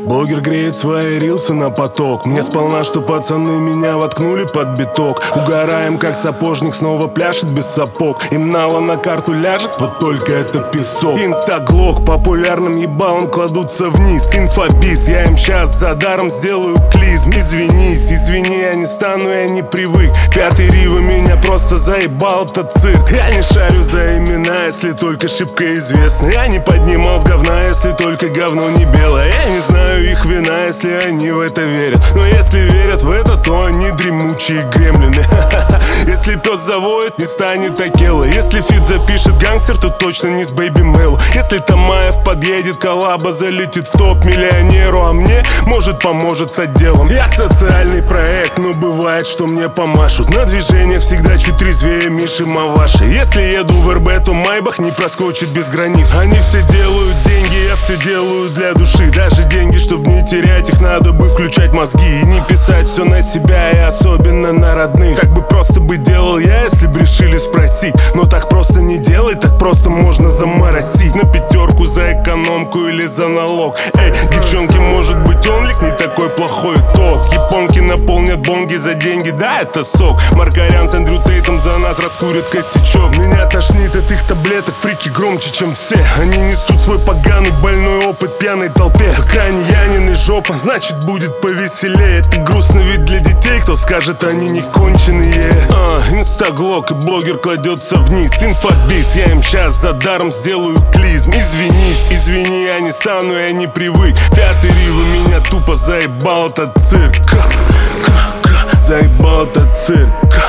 Блогер греет свои рилсы на поток. Мне сполна, что пацаны меня воткнули под биток. Угораем, как сапожник снова пляшет без сапог. Им нало на карту ляжет, вот только это песок. Инстаглок популярным ебалом кладутся вниз. Инфобиз, я им щас за даром сделаю клизм. Извинись, извини, я не стану, я не привык. Пятый Рива меня просто заебал этот цирк. Я не шарю за имена, если только шибко известны. Я не поднимал с говна, если только говно не белое. Я не знаю их вина, если они в это верят. Но если верят в это, то они дремучие гремлины. Если пес завоет, не станет Акела. Если фит запишет гангстер, то точно не с Бэйби Мэл. Если Тамаев подъедет, коллаба залетит в топ миллионеру. А мне, может, поможет с отделом. Я социальный проект, но бывает, что мне помашут. На движениях всегда чуть трезвее Миши Маваши. Если еду в РБ, то Майбах не проскочит без границ. Они все делают деньги, я все делаю для души. Даже деньги, чтобы не терять их, надо бы включать мозги. И не писать все на себя, и особенно на родных. Так бы просто бы делал я, если бы решили спросить. Но так просто не делай, так просто можно заморосить. На пятерку за экономку или за налог. Эй, девчонки, может быть онлик не такой плохой итог. Японки наполнят бонги за деньги, да, это сок. Маркарян с Эндрю Тейтом за нас раскурят косячок. Меня тошнит от их таблеток, фрики громче, чем все. Они несут свой поганый больной опыт пьяной толпе. Крайне Янин и жопа, значит будет повеселее. Это грустно ведь для детей, кто скажет, они не конченые. Инстаглок и блогер кладется вниз. Инфобиз, я им щас за даром сделаю клизм. Извинись, извини, я не стану, я не привык. Пятый Рива меня тупо заебал этот цирк. Заебал этот цирк.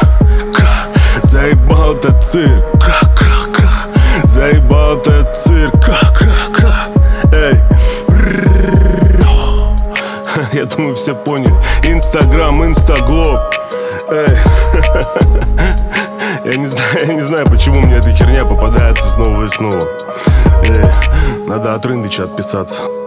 Заебал этот цирк. Заебал этот цирк. Эй. Я думаю, все поняли. Инстаграм, Инстаглок. Эй. Я не знаю, почему мне эта херня попадается снова и снова. Надо от Рындыча отписаться.